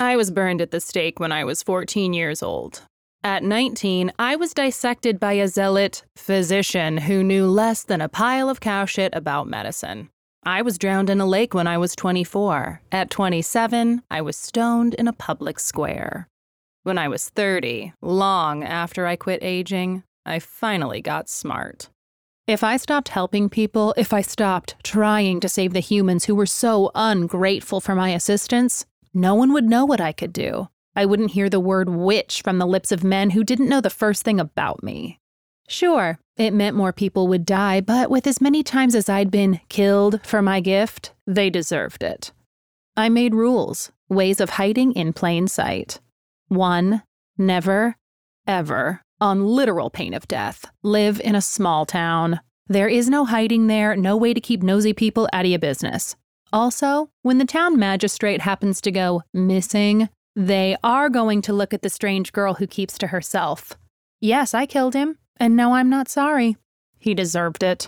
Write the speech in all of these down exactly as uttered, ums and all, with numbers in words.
I was burned at the stake when I was fourteen years old. At nineteen, I was dissected by a zealot physician who knew less than a pile of cow shit about medicine. I was drowned in a lake when I was twenty-four. At twenty-seven, I was stoned in a public square. When I was thirty, long after I quit aging, I finally got smart. If I stopped helping people, if I stopped trying to save the humans who were so ungrateful for my assistance, no one would know what I could do. I wouldn't hear the word witch from the lips of men who didn't know the first thing about me. Sure, it meant more people would die, but with as many times as I'd been killed for my gift, they deserved it. I made rules, ways of hiding in plain sight. One, never, ever, on literal pain of death, live in a small town. There is no hiding there, no way to keep nosy people out of your business. Also, when the town magistrate happens to go missing, they are going to look at the strange girl who keeps to herself. Yes, I killed him, and no, I'm not sorry. He deserved it.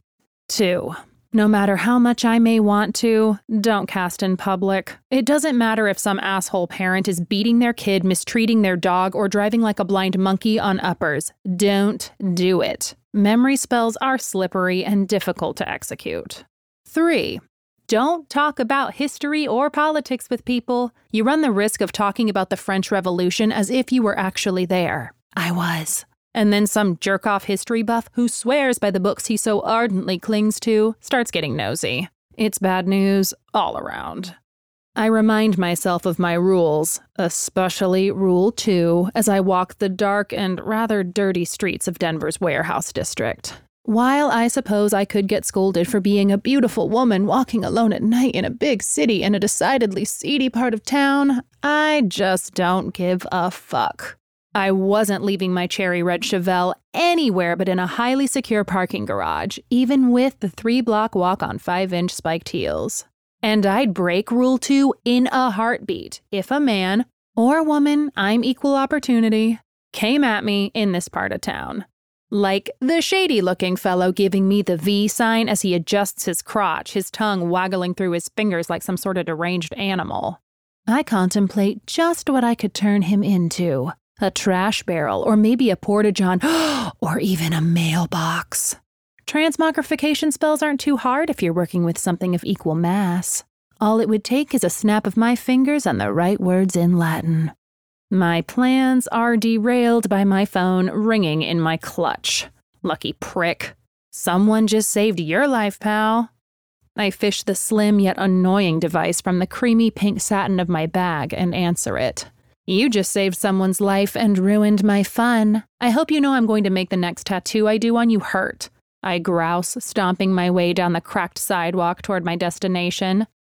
Two, no matter how much I may want to, don't cast in public. It doesn't matter if some asshole parent is beating their kid, mistreating their dog, or driving like a blind monkey on uppers. Don't do it. Memory spells are slippery and difficult to execute. Three, don't talk about history or politics with people. You run the risk of talking about the French Revolution as if you were actually there. I was. And then some jerk-off history buff who swears by the books he so ardently clings to starts getting nosy. It's bad news all around. I remind myself of my rules, especially Rule two, as I walk the dark and rather dirty streets of Denver's warehouse district. While I suppose I could get scolded for being a beautiful woman walking alone at night in a big city in a decidedly seedy part of town, I just don't give a fuck. I wasn't leaving my cherry red Chevelle anywhere but in a highly secure parking garage, even with the three-block walk on five-inch spiked heels. And I'd break Rule two in a heartbeat if a man, or woman, I'm equal opportunity, came at me in this part of town. Like the shady-looking fellow giving me the V sign as he adjusts his crotch, his tongue waggling through his fingers like some sort of deranged animal. I contemplate just what I could turn him into. A trash barrel, or maybe a porta-john, or even a mailbox. Transmogrification spells aren't too hard if you're working with something of equal mass. All it would take is a snap of my fingers and the right words in Latin. My plans are derailed by my phone ringing in my clutch. Lucky prick. Someone just saved your life, pal. I fish the slim yet annoying device from the creamy pink satin of my bag and answer it. You just saved someone's life and ruined my fun. I hope you know I'm going to make the next tattoo I do on you hurt. I grouse, stomping my way down the cracked sidewalk toward my destination.